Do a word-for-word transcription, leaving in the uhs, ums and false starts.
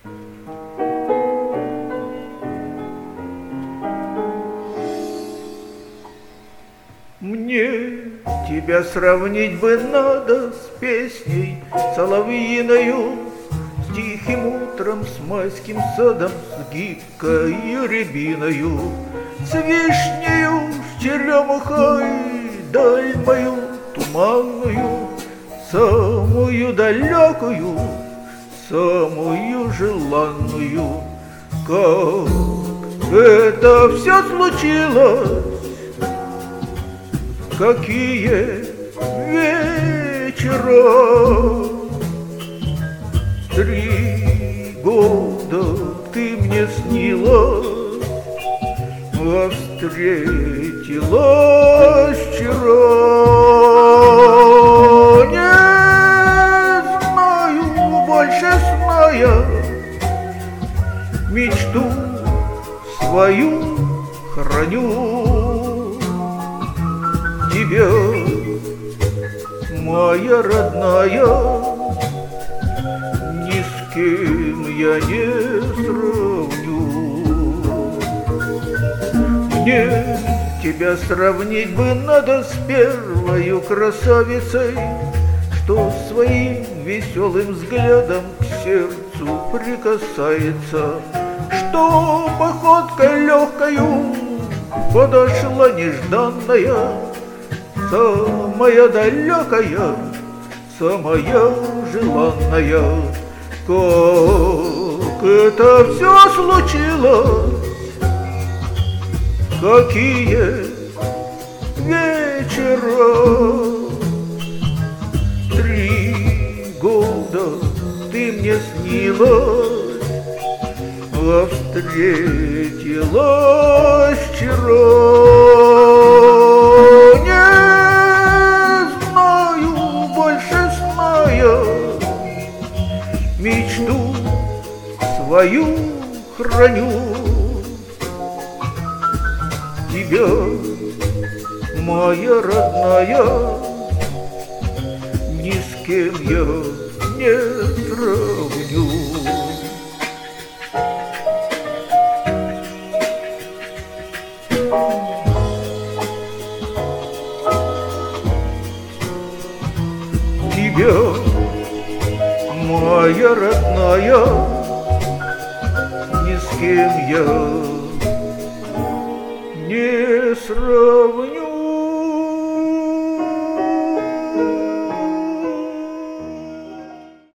Мне тебя сравнить бы надо с песней соловьиною, с тихим утром, с майским садом, с гибкою рябиною, с вишнею, с черемухой, даль мою туманную, самую далекую, самую желанную. Как это все случилось, какие вечера, три года ты мне снилась, а встретилась вчера. Не знаю, больше зная мечту свою храню. Тебя, моя родная, ни с кем я не сравню. Мне тебя сравнить бы надо с первою красавицей, что своим веселым взглядом к сердцу прикасается, что походкой легкою подошла нежданная, самая далекая, самая желанная. Как это все случилось, какие вечера, три года ты мне снилась, а встретилась вчера. Мечту свою храню. Тебя, моя родная, ни с кем я не сравню. Тебя, моя родная, ни с кем я не сравню.